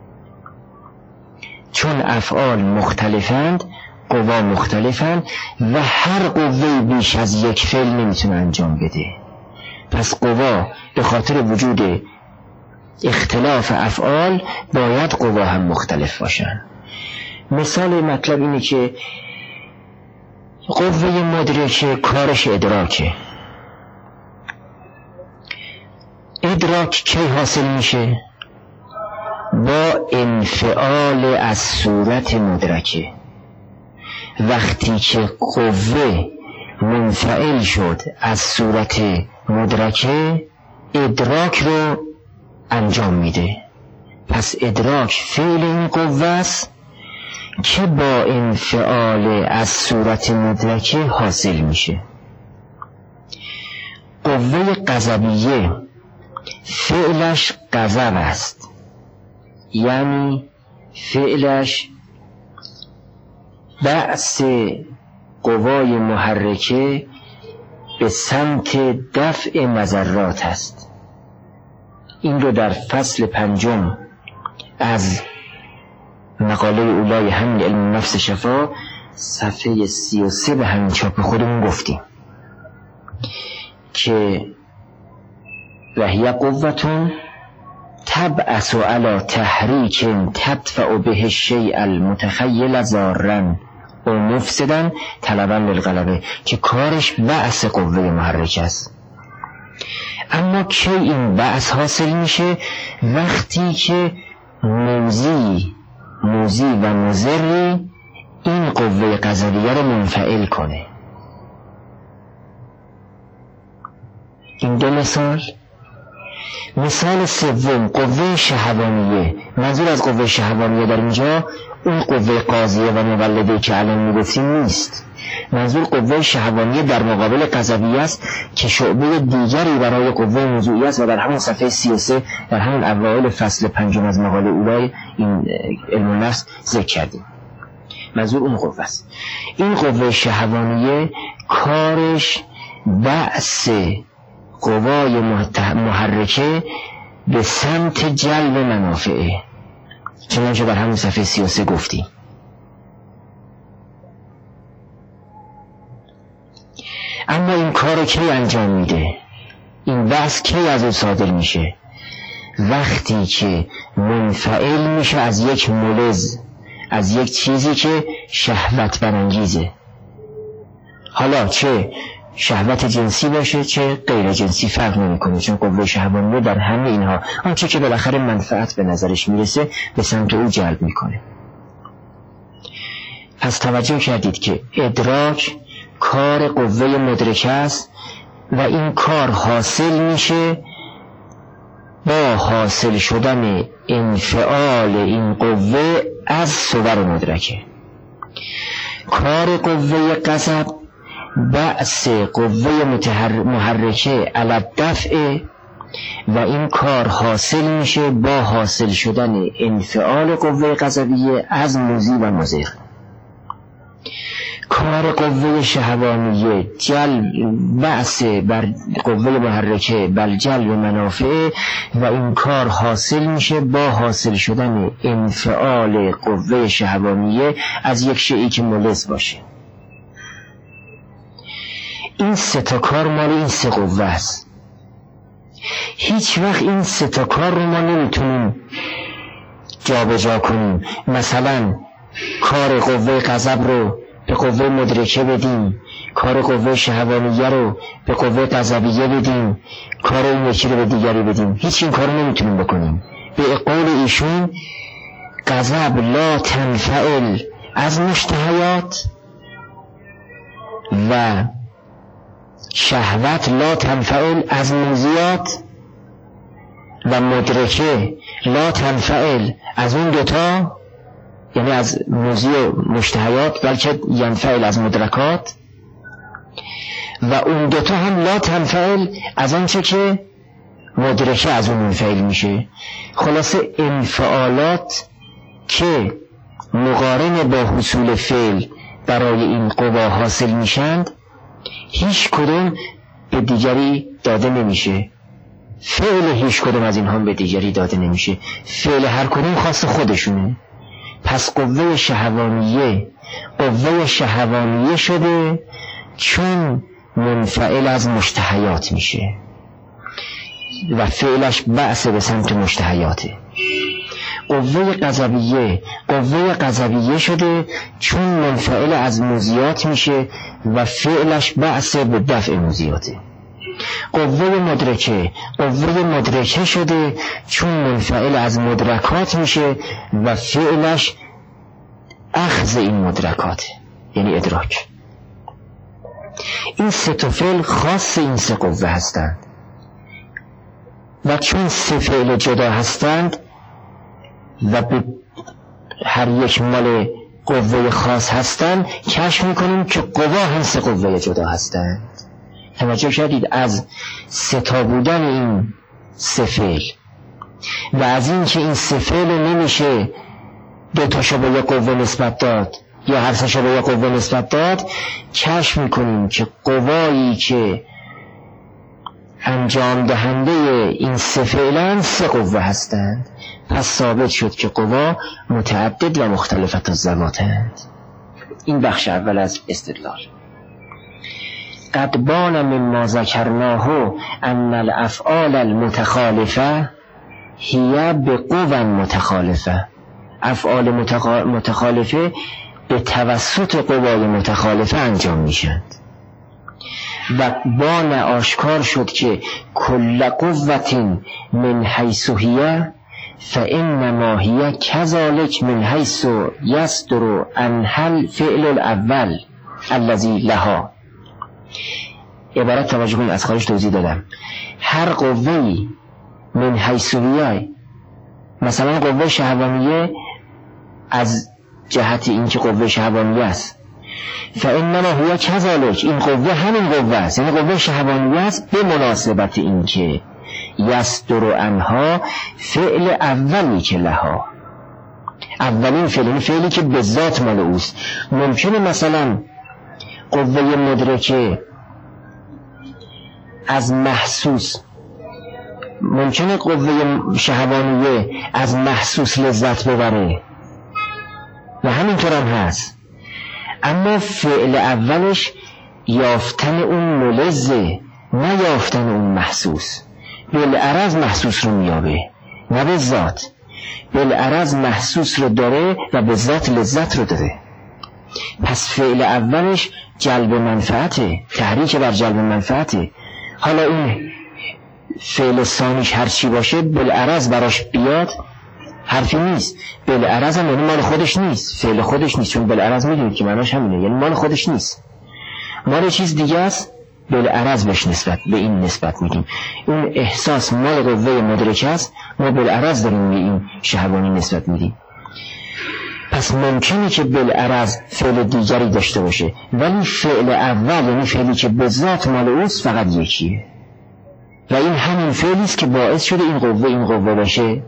چون افعال مختلفند، قوا مختلفند و هر قوه‌ای بیش از یک فعل نمیتونه انجام بده. پس قوا به خاطر وجود اختلاف افعال باید قوا هم مختلف باشن. مثال مطلب اینه که قوه مدرکه کارش ادراکه. ادراک کی حاصل میشه؟ با انفعال از صورت مدرکه. وقتی که قوه منفعل شد از صورت مدرکه ادراک رو انجام میده. پس ادراک فعل این قوه است که با انفعال از صورت مدرکه حاصل میشه. قوه غضبیه فعلش غضب است، یعنی فعلش بعث قوای محرکه به سمت دفع مضرات است. این رو در فصل پنجم از مقاله اولای همین علم نفس شفا صفحه سی و سه به همین چاپ خودمون گفتیم که وهی قوتون تبعث علی تحریک تدفع به الشیء المتخیل ضارا و مفسدا طلبا للغلبه، که کارش بعث قوه محرک است. اما کی این بعث حاصل میشه؟ وقتی که موزی موزی و مضری این قوه غضبیه رو منفعل کنه. این دو مثال. مثال سوم قوه شهوانیه. منظور از قوه شهوانیه در اینجا اون قوه قاضیه و مولده که الان میگفتیم نیست. منظور قوه شهوانیه در مقابل غضبیه است که شعبه دیگری برای قوه موضوعی است و در همون صفحه سی و سه در همون اوایل فصل پنجم از مقاله اولای این علم النفس ذکر کردیم. منظور اون قوه است. این قوه شهوانیه کارش بعث قوای محرکه به سمت جلب منافعه، چنانچه در همون صفحه سی و سه گفتیم. اما این کار کی انجام میده؟ این بحث کی از او صادر میشه؟ وقتی که منفعل میشه از یک ملز، از یک چیزی که شهوت برانگیزه، حالا چه شهوت جنسی باشه چه غیر جنسی فرق نمیکنه، چون قوه شهوانیه در همه اینها آنچه که بالاخره منفعت به نظرش میرسه به سمت او جلب میکنه. پس توجه کردید که ادراک کار قوه مدرکه است و این کار حاصل میشه با حاصل شدن انفعال این قوه از صور مدرکه. کار قوه غضب بعث قوه محرکه علی دفع و این کار حاصل میشه با حاصل شدن انفعال قوه غضبیه از موزی و مضر. کار قوه شهوانیه جلب بعث بر قوه محرکه بر جلب منافع و این کار حاصل میشه با حاصل شدن انفعال قوه شهوانیه از یک شیئی که ملز باشه. این سه تا کار مال این سه قوه است. هیچ وقت این سه تا کار رو ما نمیتونیم جا به جا کنیم. مثلا کار قوه غضب رو به قوه مدرکه بدیم، کار قوه شهوانیه رو به قوه غضبیه بدیم، کار این یکی رو به دیگری بدیم. هیچ این کار رو نمیتونیم بکنیم. به قول ایشون غضب لا تنفعل از مشتهیات و شهوت لا تنفعل از موزیات و مدرکه لا تنفعل از اون دوتا، یعنی از موزی و مشتهیات، بلکه ینفعل از مدرکات، و اون دوتا هم لا تنفعل از آنچه که مدرکه از اون منفعل میشه. خلاصه انفعالات که مقارن با حصول فعل برای این قوا حاصل میشند هیچ کدوم به دیگری داده نمیشه. فعل هیچ کدوم از این هم به دیگری داده نمیشه. فعل هر کدوم خاص خودشونه. پس قوه شهوانیه قوه شهوانیه شده چون منفعل از مشتهیات میشه و فعلش بعث به سمت مشتهیاته. قوه غضبیه قوه غضبیه شده چون منفعل از موزیات میشه و فعلش بعث به دفع موزیاته. قوه مدرکه قوه مدرکه شده چون منفعل از مدرکات میشه و فعلش اخذ این مدرکات، یعنی ادراک. این سه تا فعل خاص این سه قوه هستند و چون سه فعل جدا هستند و به هر یک مال قوه خاص هستند کشف میکنیم که قوا هم سه قوه جدا هستند. توجه کردید؟ از سه تا بودن این سه فعل و از این که این سه فعل نمیشه دو تاشو به یک قوه نسبت داد یا هر سه‌شو به یک قوه نسبت داد، کشف میکنیم که قوایی که انجام دهنده این سه فعلن سه قوه هستند. پس ثابت شد که قوا متعدد و مختلفت الذواتند. این بخش اول از استدلال. قد بان مما ذکرناه ان الافعال المتخالفه هی بقوا متخالفه. افعال متخالفه به توسط قوای متخالفه انجام میشند. و بان آشکار شد که کل قوت من حیث هی فانما هی کذالک من حیث یصدر عنها الفعل الاول الذی لها. عبارت توجه کنید، از خارج توضیح دادم. هر قوه‌ای من حیث هی، مثلا قوه شهوانیه از جهت اینکه قوه شهوانیه است، فانما هو کذالک، این قوه همین قوه است، یعنی قوه شهوانیه است به مناسبت اینکه یصدر عنها فعل اولی که لها، اولین فعل، این فعلی که به ذات مال اوست. ممکنه مثلا قوه مدرکه از محسوس، ممکنه قوه شهوانیه از محسوس لذت ببره و همینطور هم هست، اما فعل اولش یافتن اون ملذه، نه یافتن اون محسوس. بالعرض محسوس رو میابه، نه به ذات. بالعرض محسوس رو داره و به ذات لذت رو داره. پس فعل اولش جلب منفعته، تحریک بر جلب منفعته. حالا این فعل ثانیش هر چی باشه بالعرض براش بیاد حرفی نیست. بالعرض هم یعنی مال خودش نیست، فعل خودش نیست، چون بالعرض میدونید که معناش همینه، یعنی مال خودش نیست، مال چیز دیگه است. بالعرض بهش نسبت، به این نسبت میدیم. اون احساس مال قوه مدرکه است، ما بالعرض داریم به این شهوانی نسبت میدیم. پس ممکنه که بالعرض فعل دیگری داشته باشه، ولی فعل اول یعنی فعلی که به ذات مال اوست فقط یکیه و این همین فعلی است که باعث شده این قوه این قوه باشه.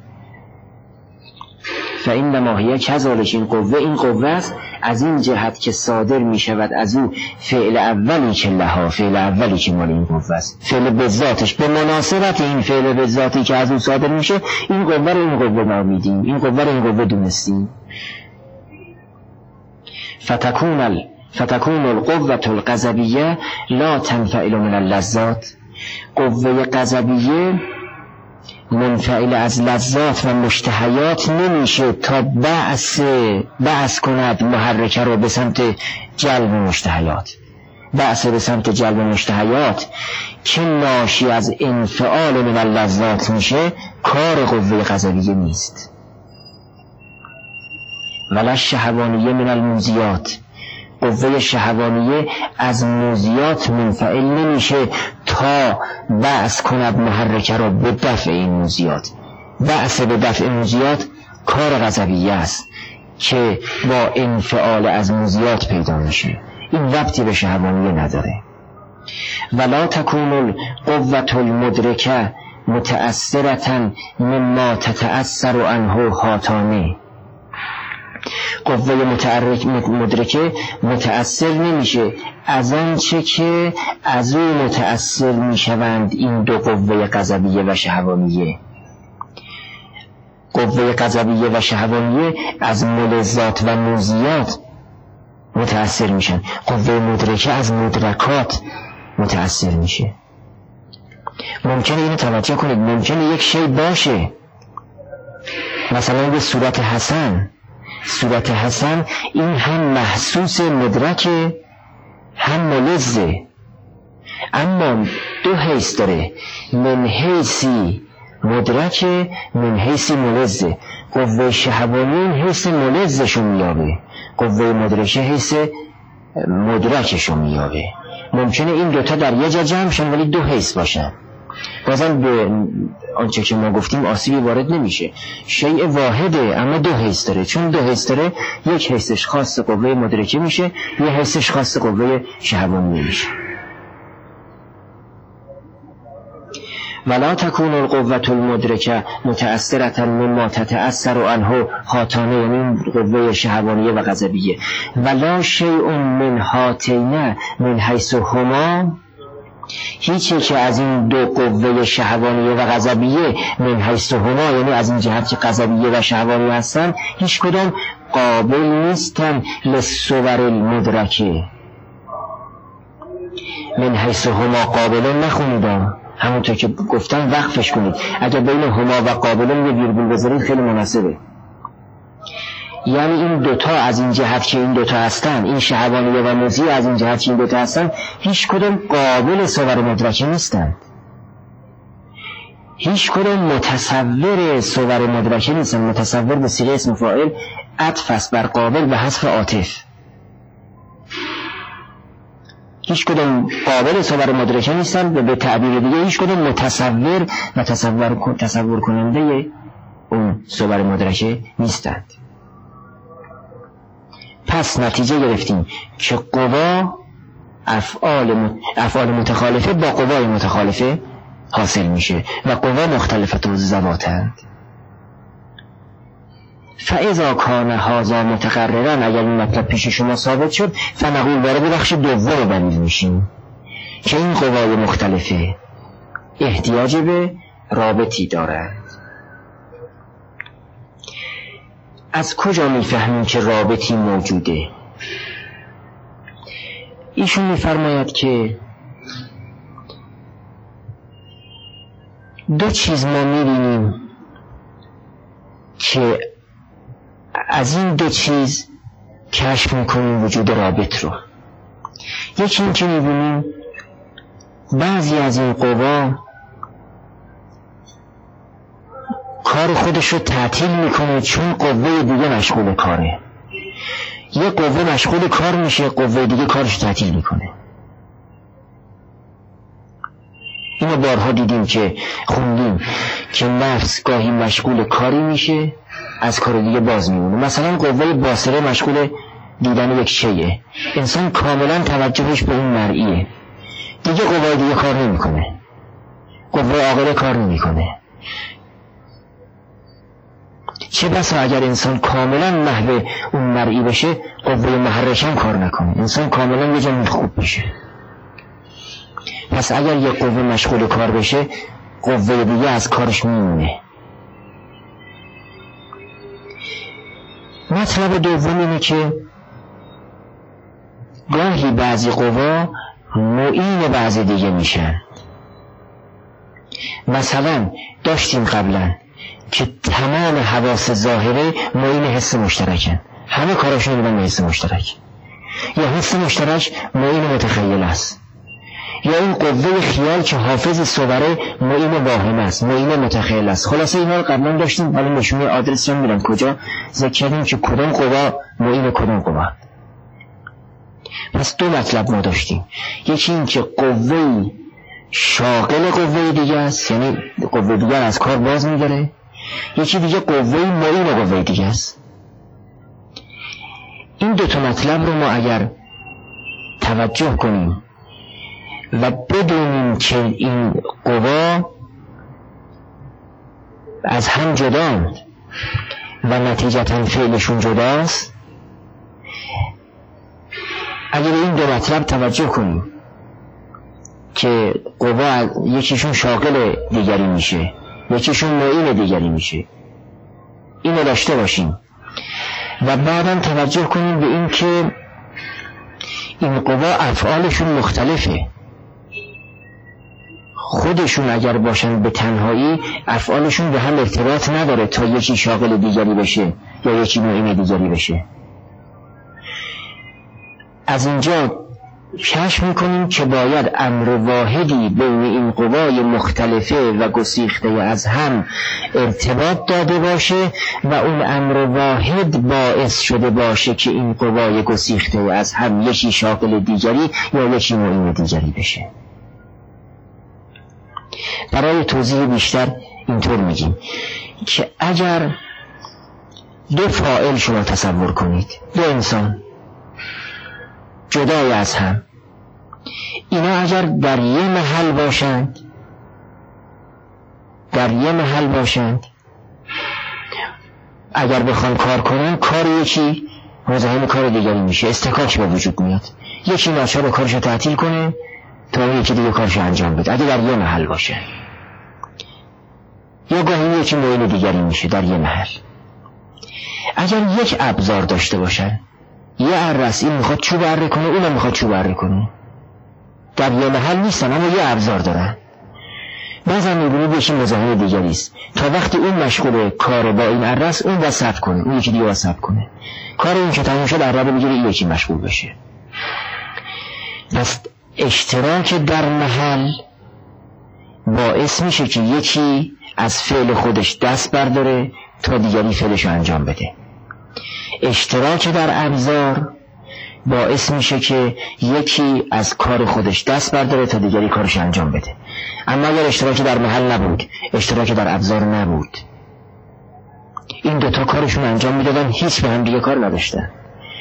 فانما هی کذالک، این قوه این قوه است از این جهت که صادر می شود از او فعل اولی که لها، فعل اولی که مال این قوه است، فعل به ذاتش به مناسبت این فعل به ذاتی که از او صادر میشه، این قوه رو این قوه نامیدیم، این قوه رو این قوه دونستیم. فتکون ال فتکون القوة الغضبیه لا تنفعل من اللذات. قوه غضبیه منفعل از لذات و مشتهیات نمیشه تا بعث بعث کند محرکه رو به سمت جلب مشتهیات. بعث به سمت جلب مشتهیات که ناشی از انفعال من اللذات میشه، کار قوه غضبیه نیست. ولا شهوانیه من الموزیات، قوه شهوانیه از موزیات منفعل نمیشه تا بعث کند محرکه را به دفع این موزیات. بعث به دفع موزیات کار غضبیه است که با انفعال از موزیات پیدا میشه، این ربطی به شهوانیه نداره. ولا تکون القوة المدرکه متأثرة مما تتأثر عنه هاتانه. قوه متحرک مدرکه متأثر نمیشه از آنچه که از او متأثر میشوند این دو قوه غضبیه و شهوانیه. قوه غضبیه و شهوانیه از ملذات و موزیات متأثر میشن، قوه مدرکه از مدرکات متأثر میشه. ممکنه اینو توجه کنید، ممکنه یک شی باشه مثلا به صورت حسن، صورت حسن این هم محسوس مدرکه هم ملذه، اما دو حیث داره، من حیثی مدرکه من حیثی ملذه. قوه شهوانی این حیث ملذشو میابه، قوه مدرکه حیث مدرکشو میابه. ممکنه این دوتا در یه جا جمع شن ولی دو حیث باشن. بازم به آنچه که ما گفتیم آسیبی وارد نمیشه. شیء واحده اما دو حیث داره. چون دو حیث داره، یک حیثش خاص قوه مدرکه میشه، یه حیثش خاص قوه شهوانی میشه. ولا تكون القوة المدركة متأثرة مما تتأثر عنه هاتان، یعنی قوه شهوانیه و غضبیه. ولا شیء من هاتین من حیث هما، هیچی که از این دو قوه شهوانیه و غضبیه من حیث هما، یعنی از این جهت که غضبیه و شهوانیه هستن، هیچ کدام قابل نیستن للصور المدرکه. من حیث هما قابل نخونیدم، همونطور که گفتم وقفش کنید. اگر بین هما و قابل یه ویرگول بذارید خیلی مناسبه. یعنی این دوتا از این جهت که این دوتا هستن، این شهوانیه و موزی از این جهت که این دوتا هستن، هیچ کدوم قابل صور مدرکه نیستن، هیچ کدوم متصور صور مدرکه نیستن. متصور به صیغه اسم فاعل عطف است بر قابل به حذف عاطف. هیچ کدوم قابل صور مدرکه نیستن و به تعبیر دیگه هیچ کدوم متصور و تصور, تصور کننده اون صور مدرکه نیستند. پس نتیجه گرفتیم که قوا افعال, افعال متخالفه با قوای متخالفه حاصل میشه و قوا مختلفت و ذواتند. فاذا کان هذا متقررا، اگر این مطلب پیش شما ثابت شد، فنقول وارد بخش دوم دلیل میشیم که این قوای مختلفه احتیاج به رابطی دارند. از کجا میفهمیم که رابطی موجوده؟ ایشون میفرماید که دو چیز ما میبینیم که از این دو چیز کشف میکنیم وجود رابط رو. یکی این که میبینیم بعضی از این قوا کار خودش رو تعطیل میکنه چون قوه دیگه مشغول کاره. یه قوه مشغول کار میشه، قوه دیگه کارش تعطیل میکنه. اینو بارها دیدیم که خوندیم که نفس گاهی مشغول کاری میشه، از کار دیگه باز میمونه. مثلا قوه باصره مشغول دیدن یک شیء، انسان کاملا توجهش به اون مرئیه، دیگه قوه دیگه کار نمیکنه، قوه عاقله کار نمیکنه. چه بسا اگر انسان کاملا محو اون مرئی بشه، قوه محرکم کار نکنه، انسان کاملا یه جا خوب بشه. پس اگر یه قوه مشغول کار بشه، قوه دیگه از کارش میمونه. مطلب دوم اینه که گاهی بعضی قوا معین بعضی دیگه میشن. مثلا داشتیم قبلا که تمام حواس ظاهره معین حس مشترکن، همه کاراشون میدن به حس مشترک، یا حس مشترک معین متخیل است، یا این قوه خیال که حافظ صوره معین واهم است، معین متخیل است. خلاصه اینا رو قبلا داشتیم، ولی نشونه آدرس رو میدن کجا ذکر کردیم که کدام قوا معین کدام قوا. پس دو مطلب ما داشتیم، یکی این که قوه شاغل قوه دیگه است، یعنی قوه دیگر از کار باز میداره، یکی دیگه قوه معین قوه دیگه است. این دو تا مطلب رو ما اگر توجه کنیم و بدونیم که این قوا از هم جداند و نتیجتا فعلشون جداست، اگر این دو مطلب توجه کنیم که قوا یکیشون شاغل دیگری میشه، یکیشون معین دیگری میشه، اینو داشته باشیم و بعدم توجه کنیم به این که این قوا افعالشون مختلفه. خودشون اگر باشن به تنهایی افعالشون به هم ارتباط نداره تا یکی شاغل دیگری بشه یا یکی معین دیگری بشه. از اینجا کشف میکنیم که باید امر واحدی بین این قوای مختلفه و گسیخته از هم ارتباط داده باشه و اون امر واحد باعث شده باشه که این قوای گسیخته از هم یکی شاغل دیگری یا یکی معین دیگری بشه. برای توضیح بیشتر اینطور میگیم که اگر دو فاعل شما تصور کنید، دو انسان جدای از هم، اینا اگر در یه محل باشند در یه محل باشند اگر بخوان کار کنن، کار یکی مزاحم کار دیگری میشه، استکاک به وجود میاد. یکی ناچار کارش رو تعطیل کنه تا یکی دیگه کارش رو انجام بده اگه در یه محل باشه، یا گاهی یکی معین دیگری میشه در یه محل. اگر یک ابزار داشته باشن، یه ارس، این میخواد چوب اره کنه، اونم میخواد چوب اره کنه، در یه محل نیستن اما یه ابزار دارن، بعضا میبینید یکی مزاحم دیگری است. تا وقتی اون مشغول کار با این ارس، اون وسط کنه، اون یکی دیگه وسط کنه، کار این که تموم شد عربه بگیره این یکی مشغول بشه. پس اشتراک در محل باعث میشه که یکی از فعل خودش دست برداره تا دیگری فعلش رو انجام بده. اشتراک در ابزار باعث میشه که یکی از کار خودش دست برداره تا دیگری کارش انجام بده. اما اگر اشتراک در محل نبود، اشتراک در ابزار نبود، این دوتا کارشون انجام میدادن، هیچ به هم دیگه کار نداشتن،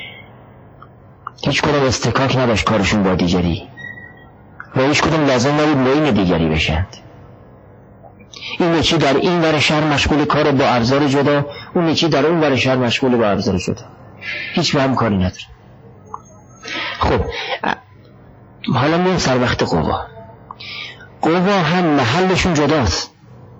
هیچ کدوم استکاک نداشت کارشون با دیگری و هیچ کدوم لازم نبود معین دیگری بشند. این یکی در این ور شهر مشغول کار با ابزار جدا، اون یکی در اون ور شهر مشغول با ابزار جدا، هیچ به هم کاری نداره. خب حالا میام سر وقت قوا. قوا هم محلشون جداست،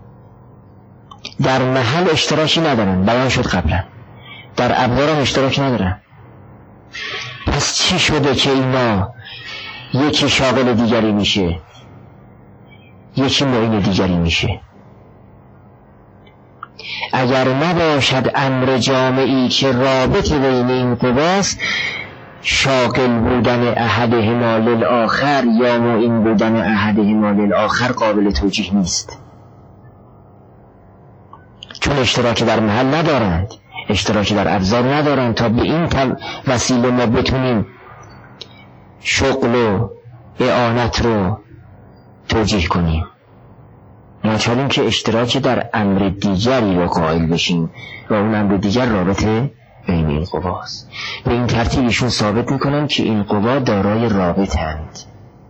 در محل اشتراکی ندارن، بیان شد قبلا، در ابزار هم اشتراک ندارن. پس چی شده که اینا یکی شاغل دیگری میشه، یکی معین دیگری میشه؟ اگر نباشد امر جامعی که رابط بین این قواست، شاغل بودن احدهما للآخر یا معین بودن احدهما للآخر قابل توجیه نیست، چون اشتراک در محل ندارند، اشتراک در ابزار ندارند تا به این وسیله ما بتونیم شغل و اعانت رو توجیه کنیم. ناچاریم که اشتراک در امر دیگری رو قائل بشیم و اون امر دیگر رابطه بین این قواست. به این ترتیب ایشون ثابت میکنن که این قوا دارای رابطند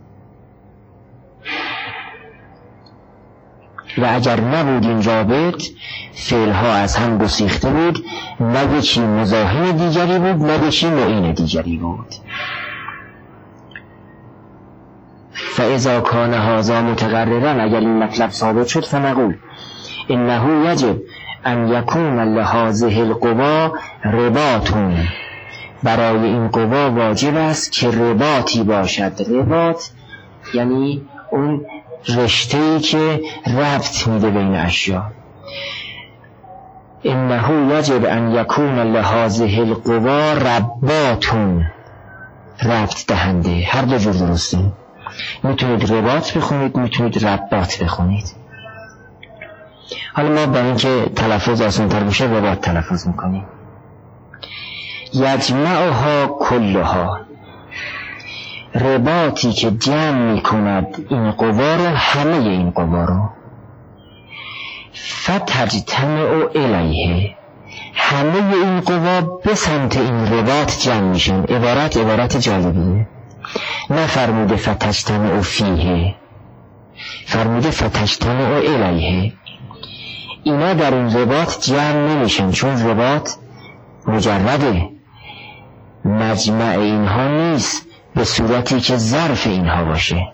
و اگر نبود این رابط، فعلها از هم گسیخته بود، نه یکی مزاحم دیگری بود نه یکی معین دیگری بود. فاذا کان هذا متقررا، اگر این مطلب ثابت شد، فنقول انه یجب ان یکون لهذه القوا رباط، برای این قوا واجب است که رباطی باشد. رباط یعنی اون رشته‌ای که ربط میده بین اشیا. انه یجب ان یکون لهذه القوا رباط، ربط دهنده، هر دو جور درسته. میتونید رباط بخونید، میتونید رباط بخونید. حالا ما برای اینکه تلفظ آسان تر بشه رباط تلفظ میکنیم. یجمعها کلها، رباطی که جمع میکند این قوا رو، همه این قوا رو. فتجتمع الیه، همه این قوا به سمت این رباط جمع میشن. عبارت عبارت جالبیه، نه فرموده فتجتمع فیه، فرموده فتجتمع الیه. اینا در این رباط جمع نمیشن، چون رباط مجرده، مجمع اینها نیست به صورتی که ظرف اینها باشه.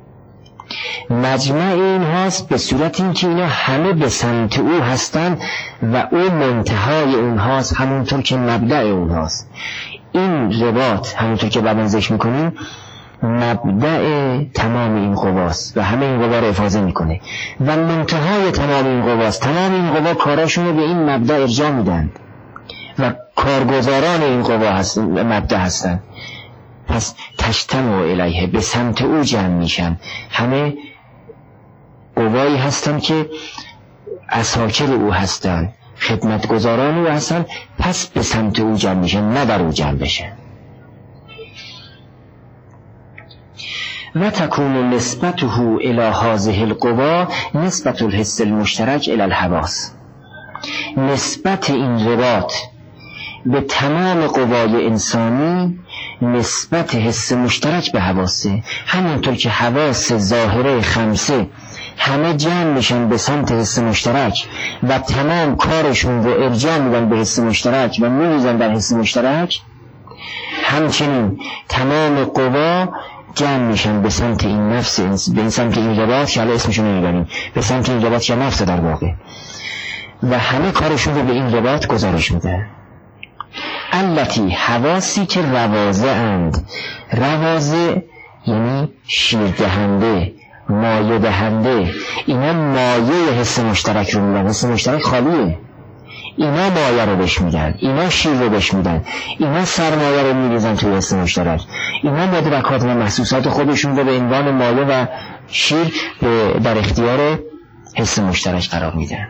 مجمع اینهاست به صورت این که اینا همه به سمت او هستن و او منتهای اونهاست، همونطور که مبدأ اونهاست. این رباط همونطور که بعداً ذکر میکنیم مبدأ تمام این قواست و همه این قوا رو افاضه میکنه و منتهای تمام این قواست. تمام این قوا کاراشون رو به این مبدأ ارجاع میدن و کارگزاران این قوا هست، مبدأ هستن. پس تجتمع الیه، به سمت او جمع میشن. همه قوایی هستن که اساکر او هستن، خدمتگزاران او هستن، پس به سمت او جمع میشن، نه در او جمع بشن. و تکون نسبته الی هذه القوا نسبت الحس المشترک الی الحواس. نسبت این رباط به تمام قوای انسانی نسبت حس مشترک به حواسه. همونطور که حواس ظاهره خمسه همه جمع میشن به سمت حس مشترک و تمام کارشون رو ارجاع میدن به حس مشترک و میریزن در حس مشترک، همچنین تمام قوا جمع میشن به سمت این نفس، به سمت این رباط که حالا اسمشون نمیبریم، به سمت این رباط که نفس در واقع، و همه کارشون رو به این رباط گزارش میدن. التی حواسی که روازه اند. روازه یعنی شیر دهنده، مایه دهنده. اینا مایه حس مشترک رو میدن. حس مشترک خالیه، اینا مایه رو بهش میدن، اینا شیر رو بهش میدن، اینا سرمایه رو میریزن توی حس مشترک، اینا مدرکات و محسوسات خودشون رو به عنوان مایه و شیر در اختیار حس مشترک قرار میدن.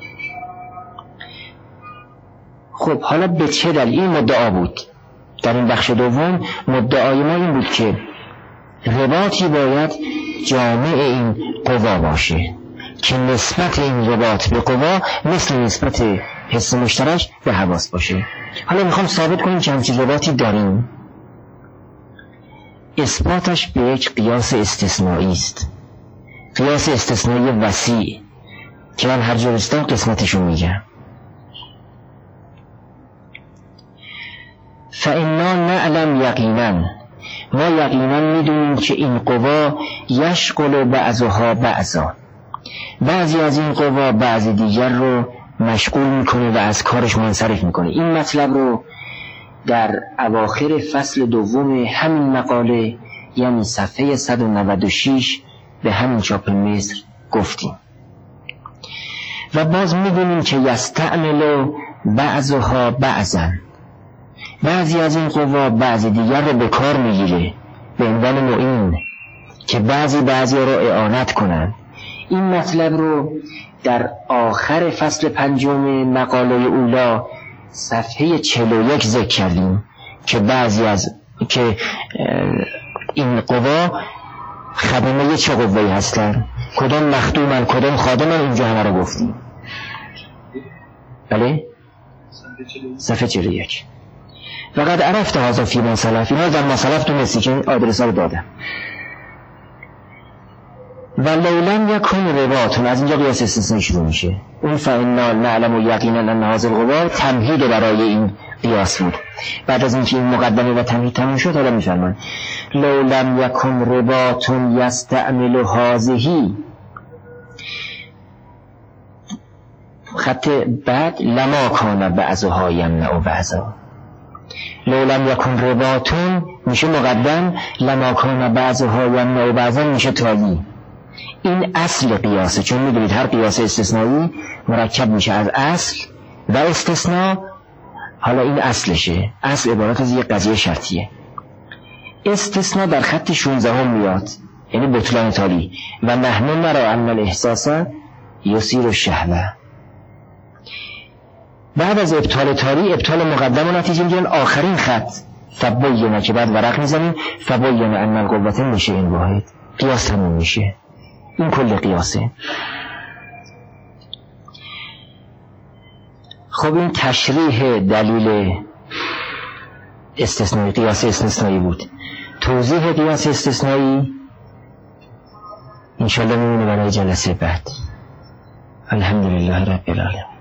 خب حالا به چه دلیل این مدعا بود؟ در این بخش دوم مدعای ما این بود که رباطی باید جامع این قوا باشه که نسبت این رباط به قوا مثل نسبت حس مشترک به حواس باشه. حالا میخوام ثابت کنیم که همچین رباطی داریم. اثباتش به یک قیاس استثنایی است، قیاس استثنایی وسیع که من هر جا رسیدم قسمتشو میگم. فإنا نعلم یقینا، ما یقینا میدونیم که این قوا یشغل بعضها بعضا، بعضی از این قوا بعضی دیگر رو مشغول میکنه و از کارش منصرف میکنه. این مطلب رو در اواخر فصل دوم همین مقاله، یعنی صفحه صد و نود و شش به همین چاپ مصر گفتیم. و باز میدونیم که یستعمل بعضها بعضا، بعضی از این قوا بعضی دیگر رو به کار میگیره به عنوان معین که بعضی بعضی رو اعانت کنن. این مطلب رو در آخر فصل پنجم مقاله اولا صفحه چهل و یک ذکر کردیم که بعضی از که این قوا خدمه چه قوایی هستن، کدام مخدومن کدام خادمن، اینجا همه رو گفتیم. بله؟ صفحه چهل و یک. وقد عرفت هذا فی من سلف، اینا در مسلف تو نسی که آدرس ها رو دادم. و لولم یکون رباطون، از اینجا قیاس استثنایی شروع میشه. اون فإنا نعلم و یقینا ان هذا القوا تمهید برای این قیاس بود. بعد از اینکه این مقدمه و تمهید تموم شد حالا میفرمان لولم یکون رباطون یستعمل هذه، خط بعد لما کان بعضها یمنع بعضا. لولم یکون رباطون میشه مقدم، لما کان بعضها یمنع بعضا میشه تالی. این اصل قیاسه، چون میدونید هر قیاس استثنایی مرکب میشه از اصل و استثناء. حالا این اصلشه، اصل عبارت از یک قضیه شرطیه. استثناء در خط شانزده هم میاد، یعنی بطلان تالی. و نحن نرى ان الاحساس یصیر الشهوه. بعد از ابطال تالی ابطال مقدم و نتیجه میگیرن آخرین خط فبینه که بعد ورق میزنیم فبینه ان القوة میشه این واحد، قیاس تموم میشه. این کل قیاسه. خب این تشریح دلیل استثنایی، قیاس استثنایی بود. توضیح قیاس استثنایی انشاءالله میمونه برای جلسه بعد. الحمدلله رب العالمین.